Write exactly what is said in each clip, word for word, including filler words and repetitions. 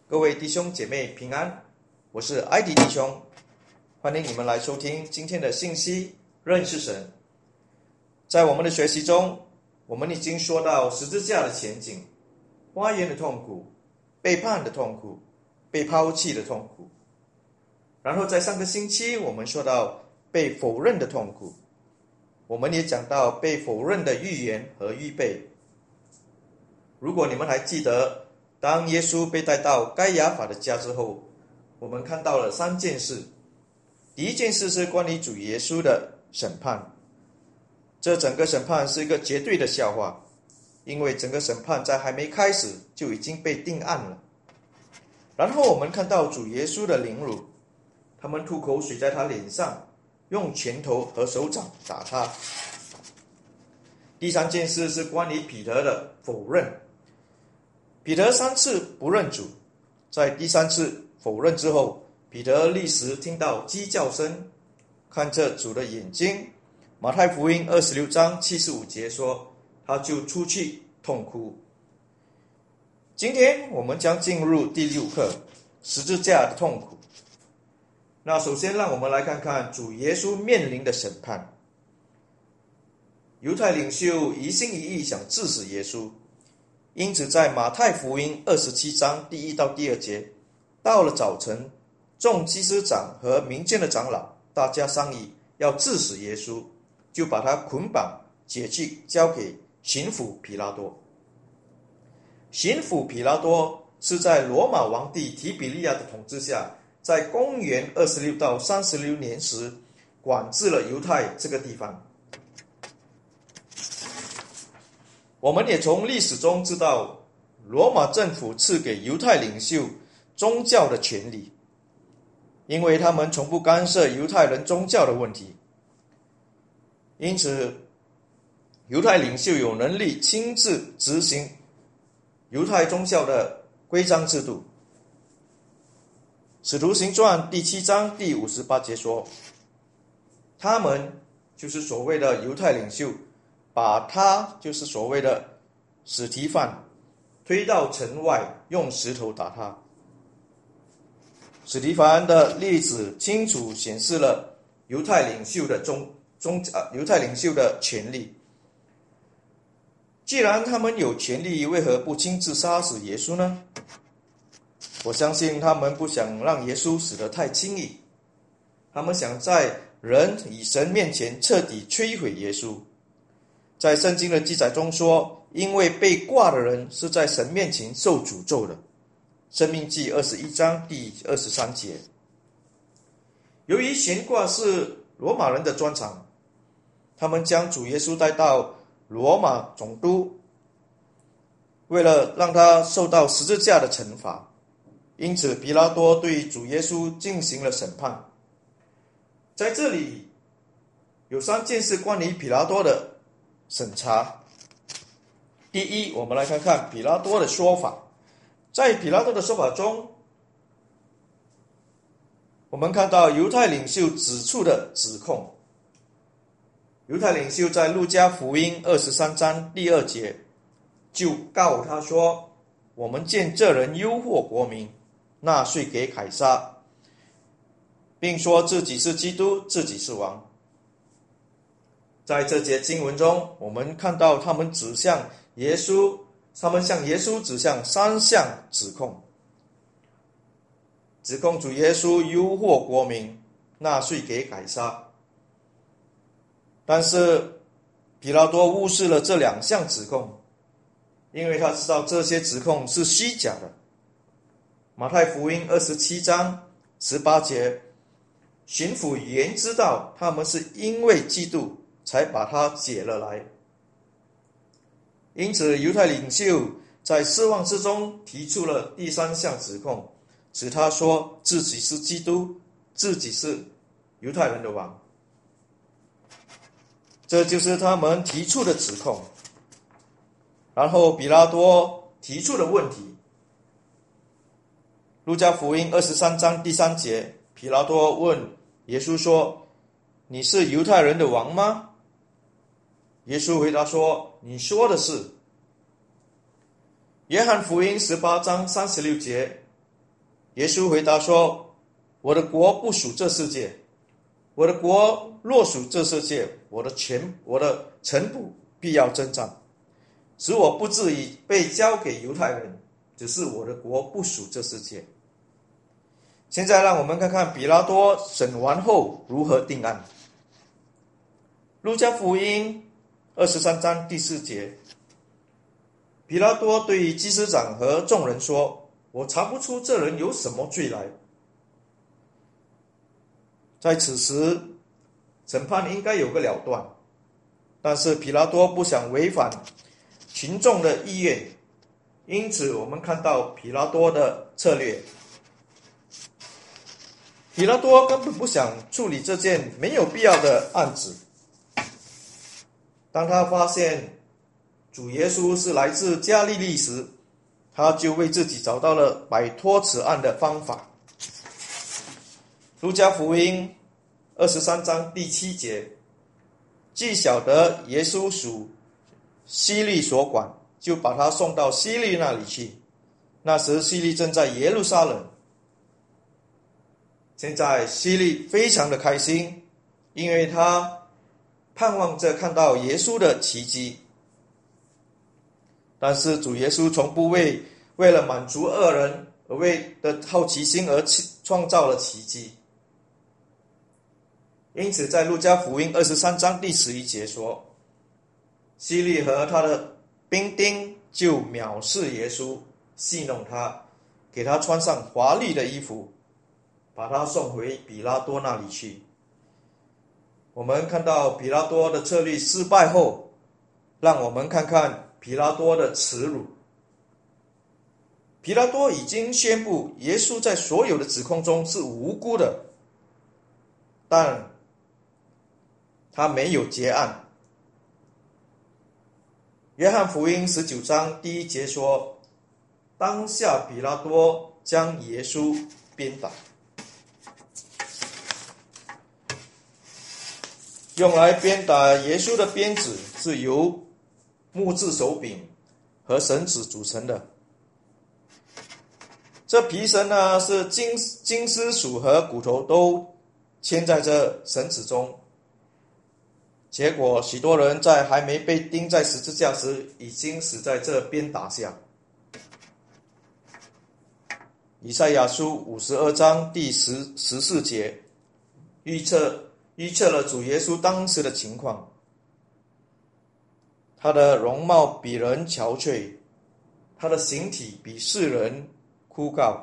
各位弟兄姐妹平安，我是艾迪弟兄，欢迎你们来收听今天的信息，认识神。在我们的学习中，我们已经说到十字架的前景，花园的痛苦，背叛的痛苦，被抛弃的痛苦。然后在上个星期我们说到被否认的痛苦，我们也讲到被否认的预言和预备。如果你们还记得，当耶稣被带到该亚法的家之后，我们看到了三件事。第一件事是关于主耶稣的审判，这整个审判是一个绝对的笑话，因为整个审判在还没开始就已经被定案了。然后我们看到主耶稣的凌辱，他们吐口水在他脸上，用拳头和手掌打他。第三件事是关于彼得的否认，彼得三次不认主，在第三次否认之后，彼得立时听到鸡叫声，看着主的眼睛。马太福音二十六章七十五节说，他就出去痛哭。今天我们将进入第六课，十字架的痛苦。那首先让我们来看看主耶稣面临的审判。犹太领袖一心一意想治死耶稣，因此在马太福音二十七章第一到第二节，到了早晨，众祭司长和民间的长老大家商议要治死耶稣，就把他捆绑解去，交给巡抚彼拉多。巡抚彼拉多是在罗马皇帝提比利亚的统治下，在公元二十六到三十六年时管制了犹太这个地方。我们也从历史中知道，罗马政府赐给犹太领袖宗教的权利，因为他们从不干涉犹太人宗教的问题，因此犹太领袖有能力亲自执行犹太宗教的规章制度。使徒行传第七章第五十八节说，他们就是所谓的犹太领袖，把他就是所谓的司提反推到城外，用石头打他。司提反的例子清楚显示了犹太领袖的宗宗啊犹太领袖的权利。既然他们有权利，为何不亲自杀死耶稣呢？我相信他们不想让耶稣死得太轻易，他们想在人与神面前彻底摧毁耶稣。在圣经的记载中说，因为被挂的人是在神面前受诅咒的。申命记二十一章第二十三节。由于悬挂是罗马人的专长，他们将主耶稣带到罗马总督，为了让他受到十字架的惩罚，因此彼拉多对主耶稣进行了审判。在这里有三件事关于彼拉多的审查。第一，我们来看看彼拉多的说法。在彼拉多的说法中，我们看到犹太领袖指出的指控。犹太领袖在路加福音二十三章第二节就告他说，我们见这人诱惑国民，纳税给凯撒，并说自己是基督，自己是王。在这节经文中，我们看到他们指向耶稣，他们向耶稣指向三项指控：指控主耶稣诱惑国民，纳税给凯撒。但是彼拉多忽视了这两项指控，因为他知道这些指控是虚假的。马太福音二十七章十八节，巡抚原知道他们是因为嫉妒才把他解了来。因此犹太领袖在失望之中提出了第三项指控，使他说自己是基督，自己是犹太人的王。这就是他们提出的指控。然后彼拉多提出的问题，路加福音二十三章第三节，彼拉多问耶稣说，你是犹太人的王吗？耶稣回答说，你说的是。约翰福音十八章三十六节， 耶稣回答说：我的国不属这世界，我的国若属这世界，我的权我的臣仆必要征战，使我不至于被交给犹太人，只是我的国不属这世界。现在让我们看看比拉多审完后如何定案。路加福音二十三章第四节，比拉多对于祭司长和众人说：我查不出这人有什么罪来。在此时审判应该有个了断，但是比拉多不想违反群众的意愿，因此我们看到比拉多的策略。比拉多根本不想处理这件没有必要的案子。当他发现主耶稣是来自加利利时，他就为自己找到了摆脱此案的方法。路加福音二十三章第七节，既晓得耶稣属希律所管，就把他送到希律那里去。那时希律正在耶路撒冷。现在希律非常的开心，因为他盼望着看到耶稣的奇迹。但是主耶稣从不为为了满足恶人而为的好奇心而创造了奇迹。因此在路加福音二十三章第十一节说，希律和他的兵丁就藐视耶稣，戏弄他，给他穿上华丽的衣服，把他送回比拉多那里去。我们看到比拉多的策略失败后，让我们看看比拉多的耻辱。比拉多已经宣布耶稣在所有的指控中是无辜的，但他没有结案。约翰福音十九章第一节说，当下比拉多将耶稣鞭打。用来鞭打耶稣的鞭子是由木质手柄和绳子组成的。这皮绳呢，是金金丝属和骨头都牵在这绳子中。结果许多人在还没被钉在十字架时，已经死在这鞭打下。以赛亚书五十二章第十十四节预测预测了主耶稣当时的情况。他的容貌比人憔悴，他的形体比世人枯槁。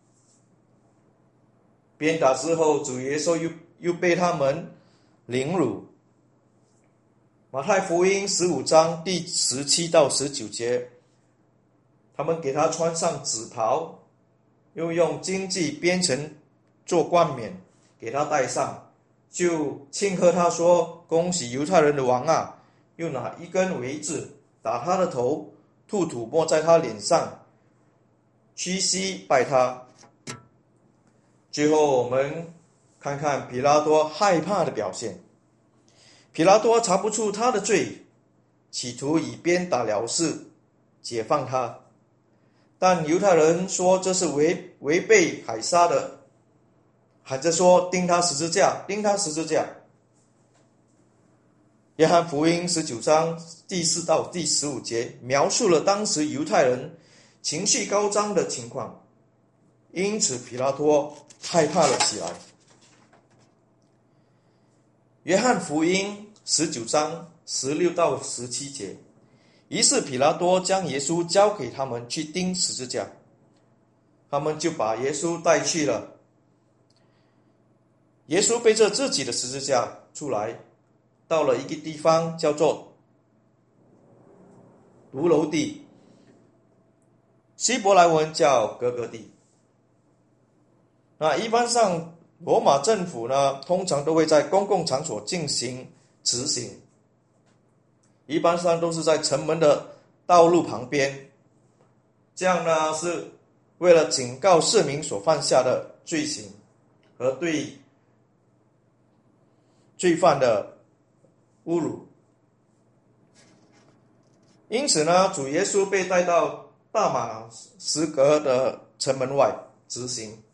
鞭打之后，主耶稣又又被他们凌辱。马太福音十五章第十七到十九节，他们给他穿上紫袍，又用荆棘编成做冠冕给他戴上，就庆贺他说：恭喜犹太人的王啊！又拿一根苇子打他的头，吐土沫在他脸上，屈膝拜他。最后我们看看比拉多害怕的表现。比拉多查不出他的罪，企图以鞭打了事，解放他。但犹太人说这是违违背凯撒的，喊着说钉他十字架，钉他十字架。约翰福音十九章第四到第十五节描述了当时犹太人情绪高涨的情况，因此比拉多害怕了起来。约翰福音十九章十六到十七节，于是比拉多将耶稣交给他们去钉十字架，他们就把耶稣带去了。耶稣背着自己的十字架出来，到了一个地方叫做独楼地，希伯来文叫哥哥地。那一般上罗马政府呢，通常都会在公共场所进行执行，一般上都是在城门的道路旁边。这样呢，是为了警告市民所犯下的罪行和对罪犯的侮辱。因此呢，主耶稣被带到大马士革的城门外执行。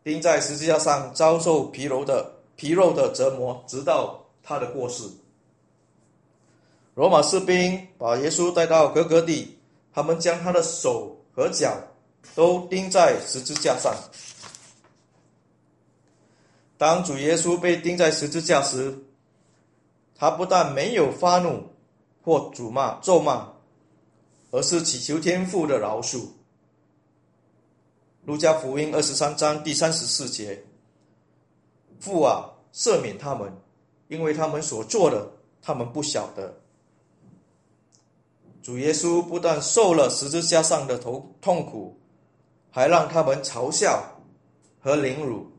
钉在十字架上，遭受皮肉的皮肉的折磨，直到他的过世。罗马士兵把耶稣带到各个地，他们将他的手和脚都钉在十字架上。当主耶稣被钉在十字架时，他不但没有发怒或辱骂咒骂，而是祈求天父的饶恕。路加福音二十三章第三十四节，父啊，赦免他们，因为他们所做的，他们不晓得。主耶稣不但受了十字架上的痛苦，还让他们嘲笑和凌辱。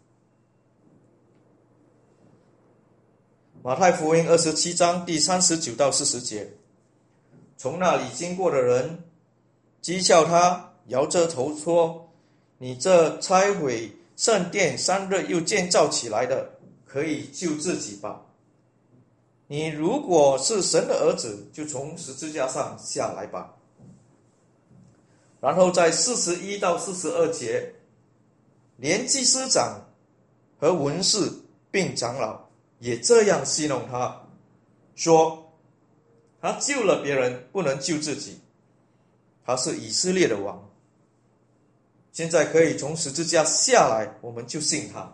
马太福音二十七章第三十九到四十节，从那里经过的人讥笑他，摇着头说：你这拆毁圣殿三日又建造起来的，可以救自己吧。你如果是神的儿子，就从十字架上下来吧。然后在四十一到四十二节，连祭司长和文士并长老也这样戏弄他，说他救了别人，不能救自己。他是以色列的王，现在可以从十字架下来，我们就信他。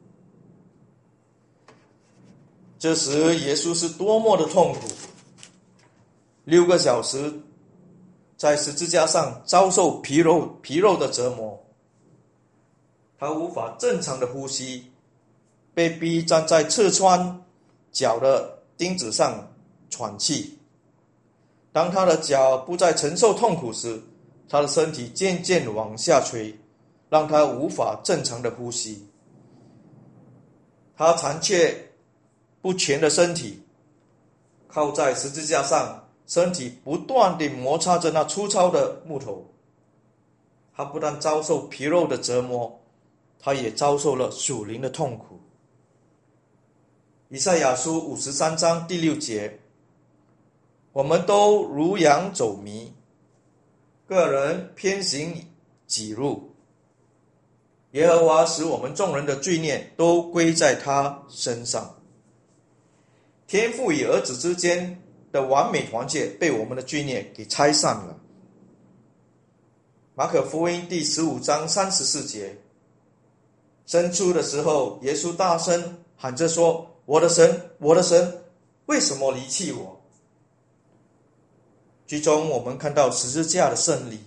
这时耶稣是多么的痛苦，六个小时在十字架上遭受皮肉皮肉的折磨，他无法正常的呼吸，被逼站在刺穿脚的钉子上喘气。当他的脚不再承受痛苦时，他的身体渐渐往下垂，让他无法正常的呼吸。他残缺不全的身体靠在十字架上，身体不断地摩擦着那粗糙的木头。他不但遭受皮肉的折磨，他也遭受了属灵的痛苦。以赛亚书五十三章第六节，我们都如羊走迷，个人偏行己路，耶和华使我们众人的罪孽都归在他身上。天父与儿子之间的完美团结被我们的罪孽给拆散了。马可福音第十五章三十四节，申初的时候，耶稣大声喊着说：我的神，我的神，为什么离弃我？最终我们看到十字架的胜利。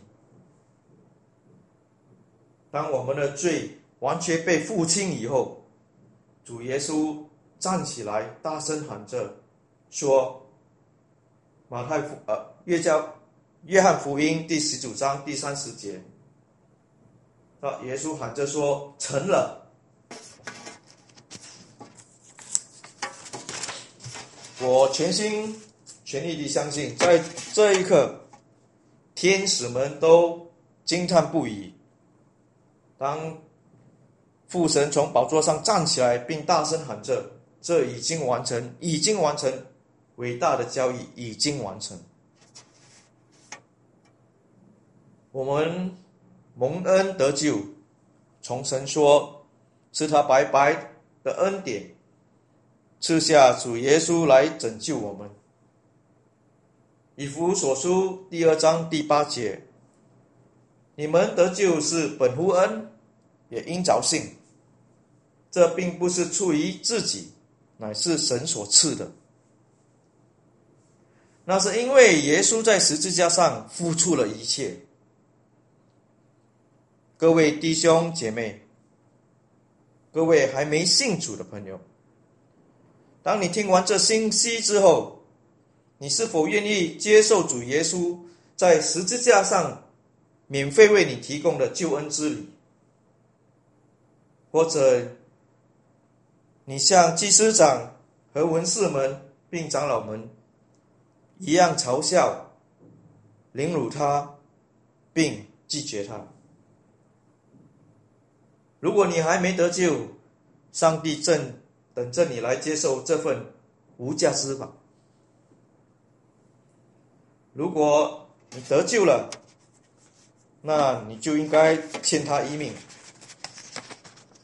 当我们的罪完全被付清以后，主耶稣站起来大声喊着说，马太福呃约教约翰福音第十九章第三十节，啊，耶稣喊着说成了。我全心全力地相信，在这一刻天使们都惊叹不已。当父神从宝座上站起来并大声喊着，这已经完成，已经完成，伟大的交易已经完成。我们蒙恩得救，从神说是他白白的恩典赐下主耶稣来拯救我们。以弗所书第二章第八节，你们得救是本乎恩，也因着信，这并不是出于自己，乃是神所赐的。那是因为耶稣在十字架上付出了一切。各位弟兄姐妹，各位还没信主的朋友，当你听完这信息之后，你是否愿意接受主耶稣在十字架上免费为你提供的救恩之礼？或者你像祭司长和文士们并长老们一样嘲笑、凌辱他，并拒绝他？如果你还没得救，上帝正等着你来接受这份无价之宝。如果你得救了，那你就应该欠他一命。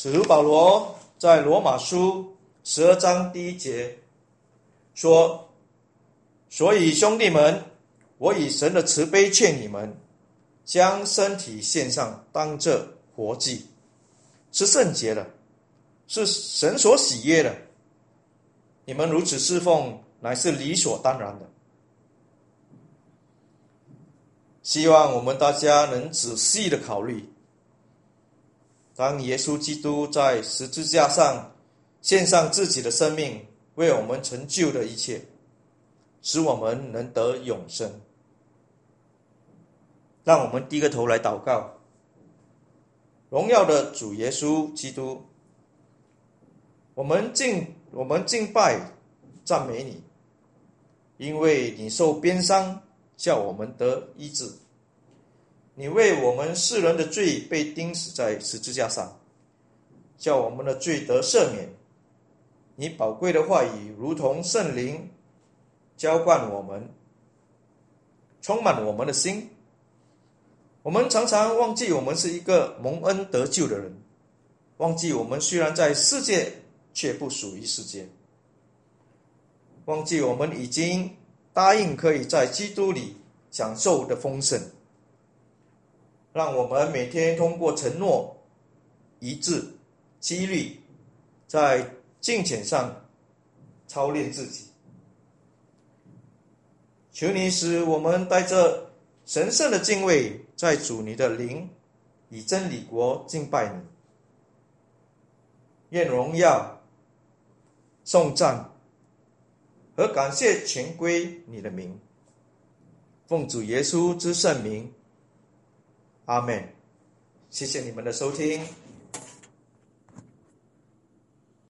使徒保罗在罗马书十二章第一节说：所以兄弟们，我以神的慈悲劝你们，将身体献上，当这活祭，是圣洁的，是神所喜悦的。你们如此侍奉，乃是理所当然的。希望我们大家能仔细的考虑，当耶稣基督在十字架上献上自己的生命，为我们成就的一切，使我们能得永生。让我们低个头来祷告。荣耀的主耶稣基督，我们敬我们敬拜赞美你，因为你受鞭伤，叫我们得医治。你为我们世人的罪被钉死在十字架上，叫我们的罪得赦免。你宝贵的话语如同圣灵浇灌我们，充满我们的心。我们常常忘记我们是一个蒙恩得救的人，忘记我们虽然在世界，却不属于世界，忘记我们已经答应可以在基督里享受的丰盛。让我们每天通过承诺、一致、纪律，在敬虔上操练自己。求你使我们带着神圣的敬畏，在主你的灵以真理国敬拜你。愿荣耀、颂赞和感谢全归你的名。奉主耶稣之圣名，阿们。谢谢你们的收听。